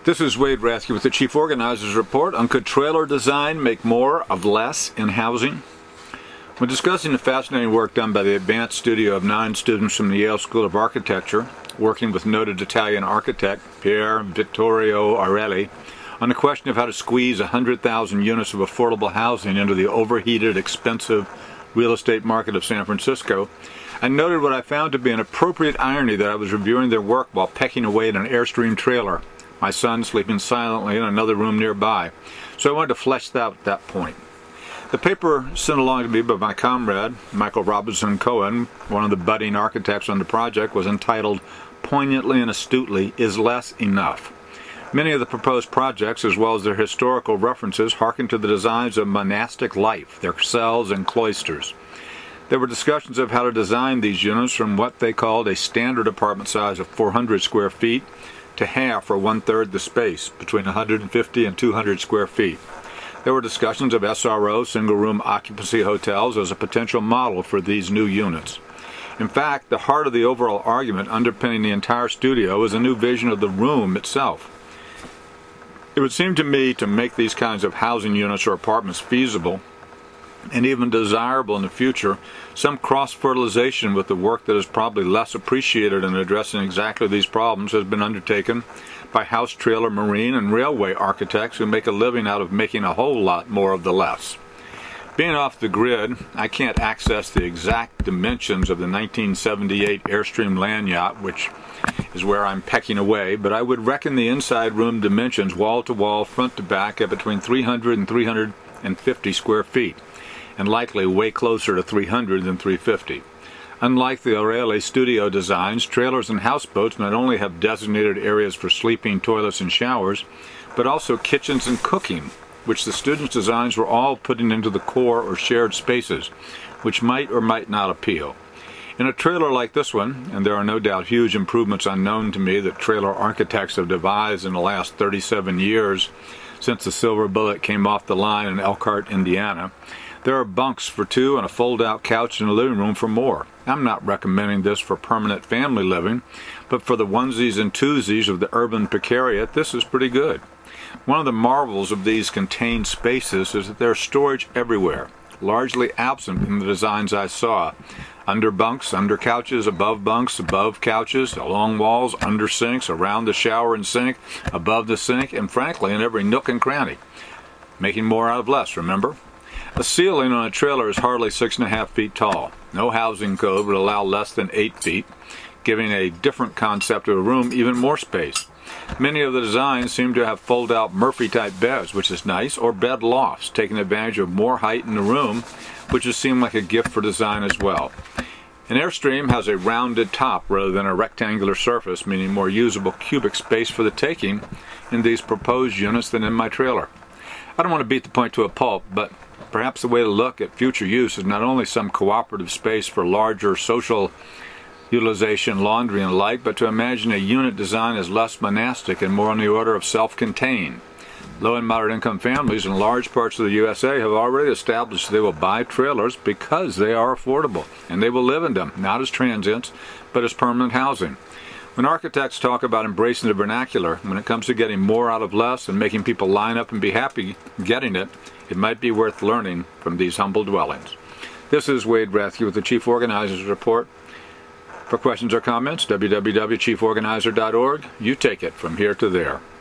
This is Wade Rathke with the Chief Organizer's Report on Could Trailer Design Make More of Less in Housing? When discussing the fascinating work done by the advanced studio of 9 students from the Yale School of Architecture, working with noted Italian architect Pier Vittorio Arelli, on the question of how to squeeze 100,000 units of affordable housing into the overheated, expensive real estate market of San Francisco, I noted what I found to be an appropriate irony that I was reviewing their work while pecking away at an Airstream trailer, my son sleeping silently in another room nearby. So I wanted to flesh out that point. The paper sent along to me by my comrade, Michael Robinson Cohen, one of the budding architects on the project, was entitled, Poignantly and Astutely, Is Less Enough? Many of the proposed projects, as well as their historical references, hearken to the designs of monastic life, their cells and cloisters. There were discussions of how to design these units from what they called a standard apartment size of 400 square feet to half or one-third the space, between 150 and 200 square feet. There were discussions of SRO, single-room occupancy hotels, as a potential model for these new units. In fact, the heart of the overall argument underpinning the entire studio is a new vision of the room itself. It would seem to me to make these kinds of housing units or apartments feasible and even desirable in the future, some cross-fertilization with the work that is probably less appreciated in addressing exactly these problems has been undertaken by house, trailer, marine, and railway architects who make a living out of making a whole lot more of the less. Being off the grid, I can't access the exact dimensions of the 1978 Airstream land yacht, which is where I'm pecking away, but I would reckon the inside room dimensions wall to wall, front to back, at between 300 and 350 square feet, and likely way closer to 300 than 350. Unlike the Arelli studio designs, trailers and houseboats not only have designated areas for sleeping, toilets, and showers, but also kitchens and cooking, which the students' designs were all putting into the core or shared spaces, which might or might not appeal. In a trailer like this one, and there are no doubt huge improvements unknown to me that trailer architects have devised in the last 37 years since the Silver Bullet came off the line in Elkhart, Indiana, there are bunks for 2 and a fold-out couch in the living room for more. I'm not recommending this for permanent family living, but for the onesies and twosies of the urban precariat, this is pretty good. One of the marvels of these contained spaces is that there's storage everywhere, largely absent in the designs I saw. Under bunks, under couches, above bunks, above couches, along walls, under sinks, around the shower and sink, above the sink, and frankly in every nook and cranny. Making more out of less, remember? A ceiling on a trailer is hardly 6.5 feet tall. No housing code would allow less than 8 feet, giving a different concept of a room even more space. Many of the designs seem to have fold-out Murphy-type beds, which is nice, or bed lofts, taking advantage of more height in the room, which has seemed like a gift for design as well. An Airstream has a rounded top rather than a rectangular surface, meaning more usable cubic space for the taking in these proposed units than in my trailer. I don't want to beat the point to a pulp, but perhaps the way to look at future use is not only some cooperative space for larger social utilization, laundry, and light, but to imagine a unit design as less monastic and more on the order of self-contained. Low and moderate income families in large parts of the USA have already established they will buy trailers because they are affordable, and they will live in them, not as transients, but as permanent housing. When architects talk about embracing the vernacular, when it comes to getting more out of less and making people line up and be happy getting it, it might be worth learning from these humble dwellings. This is Wade Rathke with the Chief Organizer's Report. For questions or comments, www.chieforganizer.org. You take it from here to there.